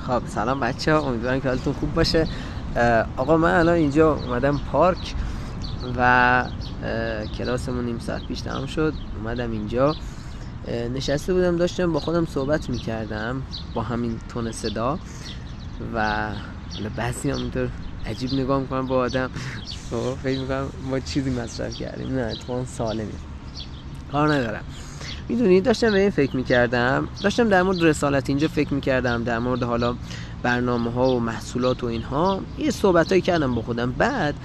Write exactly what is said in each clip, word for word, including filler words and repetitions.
خب سلام بچه ها، امیدوارم که حالتون خوب باشه. آقا من الان اینجا اومدم پارک و کلاسمون نیم ساعت پیش تمام شد. اومدم اینجا نشسته بودم، داشتم با خودم صحبت میکردم با همین تون صدا و بعضی هم اینطور عجیب نگاه میکنم با آدم و فکر میکنم ما چیزی مصرف کردیم. نه اتفاقا سالمی، کار ندارم. میدونی داشتم به این فکر میکردم، داشتم در مورد رسالت اینجا فکر میکردم، در مورد حالا برنامه ها و محصولات و اینها یه صحبت هایی کردم با خودم. بعد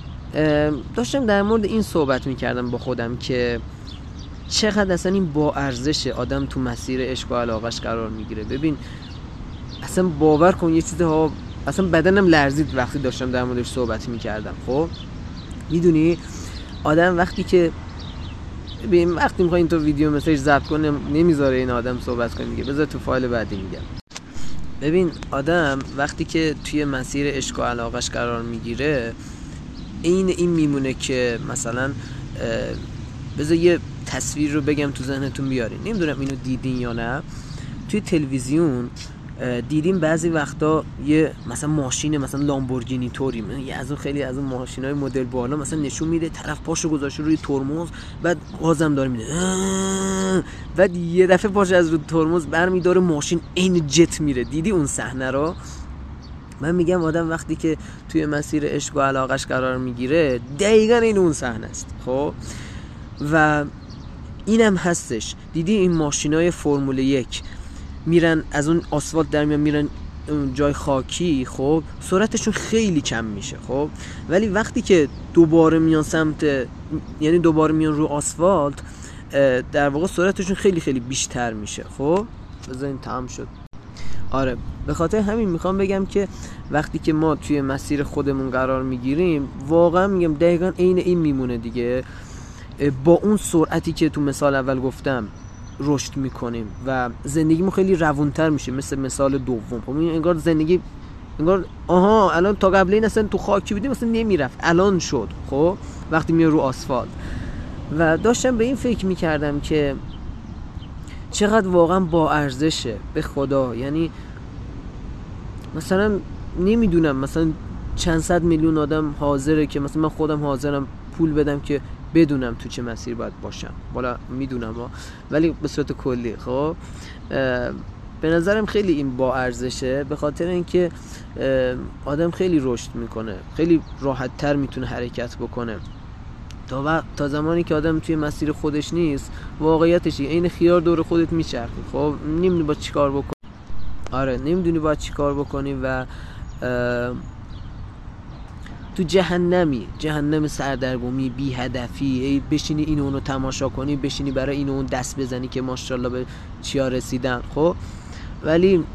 داشتم در مورد این صحبت میکردم با خودم که چقدر اصلا این با ارزشه آدم تو مسیر عشق و علاقش قرار میگیره. ببین اصلا باور کن یه چیزها، اصلا بدنم لرزید وقتی داشتم در موردش صحبت میکردم. خب میدونی آدم وقتی که ببین وقتی میخوای این تو ویدیو مسیج ضبط کنه نمیذاره این آدم صحبت کنه دیگه، بذار تو فایل بعدی میگم. ببین آدم وقتی که توی مسیر عشق و علاقش قرار میگیره این این میمونه که مثلا بذار یه تصویر رو بگم تو ذهنتون بیارین، نمیدونم اینو دیدین یا نه. توی تلویزیون دیدیم بعضی وقتا یه مثلا ماشین مثلا لامبورگینی توری، یه از اون خیلی از اون ماشینای مدل بالا مثلا نشون میده، طرف پاشو گذاشته روی ترمز، بعد گازم داره میده، بعد یه دفعه پاش از روی ترمز برمیداره ماشین عین جت میره. دیدی اون صحنه رو؟ من میگم آدم وقتی که توی مسیر عشق و علاقش قرار میگیره دقیقاً این اون صحنه است. خب و اینم هستش. دیدی این ماشینای فرمول یک میرن از اون آسفالت در میان میرن جای خاکی، خب سرعتشون خیلی کم میشه. خب ولی وقتی که دوباره میان سمت، یعنی دوباره میان رو آسفالت، در واقع سرعتشون خیلی خیلی بیشتر میشه. خب بذارین تمام شد. آره به خاطر همین میخوام بگم که وقتی که ما توی مسیر خودمون قرار میگیریم واقعا میگم دقیقاً عین این میمونه دیگه. با اون سرعتی که تو مثال اول گفتم رشد میکنیم و زندگیمون خیلی روونتر میشه. مثل مثال دوم، خب انگار زندگی انگار آها الان تا قبل این اصلا تو خاکی بودیم اصلا نمیرفت، الان شد. خب وقتی میاد رو آسفالت. و داشتم به این فکر میکردم که چقدر واقعا با ارزشه به خدا. یعنی مثلا نمیدونم مثلا چند صد میلیون آدم حاضره که مثلا من خودم حاضرم پول بدم که بدونم تو چه مسیر باید باشم. والا میدونم ها، ولی به صورت کلی خب به نظرم خیلی این با ارزشه، به خاطر اینکه آدم خیلی رشد میکنه، خیلی راحت تر میتونه حرکت بکنه. تا وقت تا زمانی که آدم توی مسیر خودش نیست واقعیتش این خیار دور خودت میچرخی. خب نمیدونی با چی کار بکنی. آره نمیدونی با چی کار بکنی و تو جهنمی، جهنم سردرگمی، بی هدفی، بشینی اینو اونو تماشا کنی، بشینی برای اینو اون دست بزنی که ماشاءالله به چیا رسیدن. خب ولی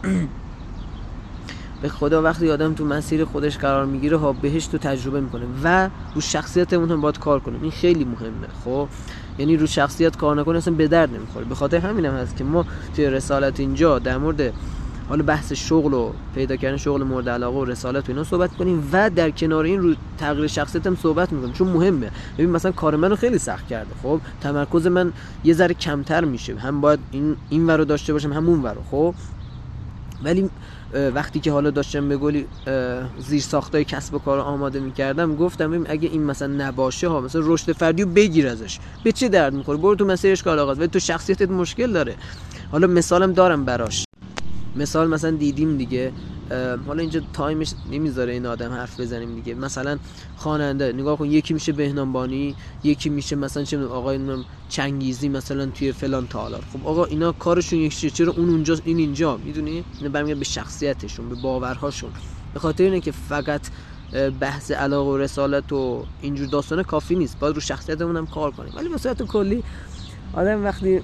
به خدا وقتی آدم تو مسیر خودش قرار میگیره ها بهشت رو تجربه میکنه و رو شخصیت اون هم باید کار کنه. این خیلی مهمه. خب یعنی رو شخصیت کار نکنه اصلا به درد نمیخوره. به خاطر همینم هست که ما توی رسالت اینجا در مورد حالا بحث شغل و پیدا کردن شغل مورد علاقه و رسالت و اینا صحبت کنیم و در کنار این رو تغییر شخصیت هم صحبت میکنیم، چون مهمه. ببین مثلا کار منو خیلی سخت کرده، خب تمرکز من یه ذره کمتر میشه، هم باید این این ورو داشته باشم هم اون ورو. خب ولی وقتی که حالا داشتم به قولی زیر ساختای کسب و کار آماده میکردم گفتم ببین اگه این مثلا نباشه ها، مثلا رشد فردی رو بگیر ازش، به چه درد میخوره؟ برو تو مسیرش کار علاقه، ولی تو شخصیتت مشکل داره. حالا مثالم دارم براش. مثال مثلا دیدیم دیگه، حالا اینجا تایمش نمیذاره این آدم حرف بزنیم دیگه. مثلا خواننده نگاه کن، یکی میشه بهنام بانی، یکی میشه مثلا چه آقای چنگیزی مثلا توی فلان تالار. خب آقا اینا کارشون یکیه، چرا اون اونجاست این اینجا؟ میدونی اینا برمیگرده به شخصیتشون، به باورهاشون. به خاطر اینه که فقط بحث علاقه و رسالت و اینجور داستانه کافی نیست، باید رو شخصیتمون هم کار کنیم. ولی به صورت کلی آدم وقتی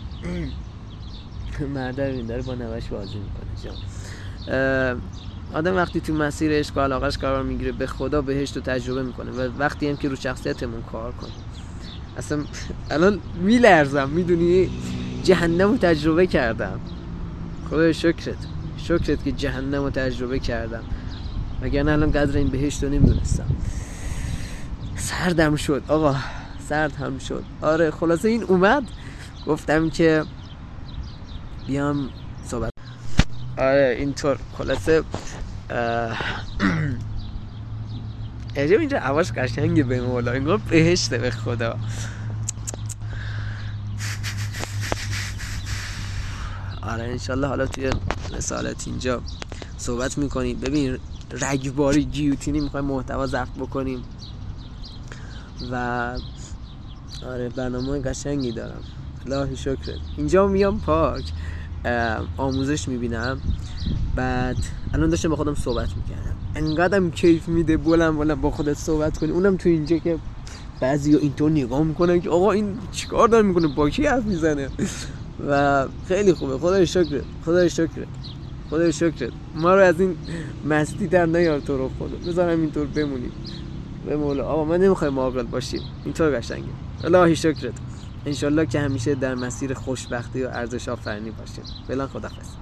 مردم این داره با نوش بازی میکنه جان، آدم وقتی تو مسیر عشق و علاقش قرار میگیره به خدا بهشت رو تجربه میکنه. و وقتی هم که رو شخصیتمون کار کنیم، اصلا الان میلرزم، میدونی جهنم رو تجربه کردم. خدا شکرت شکرت که جهنم رو تجربه کردم، وگرنه الان قدر این بهشت رو نمیدونستم. سردم شد آقا، سرد هم شد. آره خلاصه این اومد گفتم که بیام صحبت. آره اینطور خلاصه عجب اینجا هواش قشنگه به مولا، انگار بهشته به خدا. آره انشالله حالا توی رسالت اینجا صحبت میکنیم. ببین رگباری گیوتینی میخوایم محتوا ضبط بکنیم و آره برنامه قشنگی دارم الهی شکرت. اینجا میام پارک آموزش میبینم، بعد الان داشتم با خودم صحبت میکردم، انقدرم کیف میده بلند بلند با خودت صحبت کنی، اونم تو اینجا که بعضیا اینطور نگاه میکنن که آقا این چیکار داره میکنه، با کی حرف میزنه و خیلی خوبه. خدای شکرت، خدای شکرت، خدای شکرت. ما رو از این مستی در نیار تو رو خدا، بذارم اینطور بمونیم به مولا. آقا من نمیخوایم عاقل باشیم، اینطور قشنگه. الهی شکرت. انشالله که همیشه در مسیر خوشبختی و ارزش آفرینی باشیم. فعلا خداحافظ.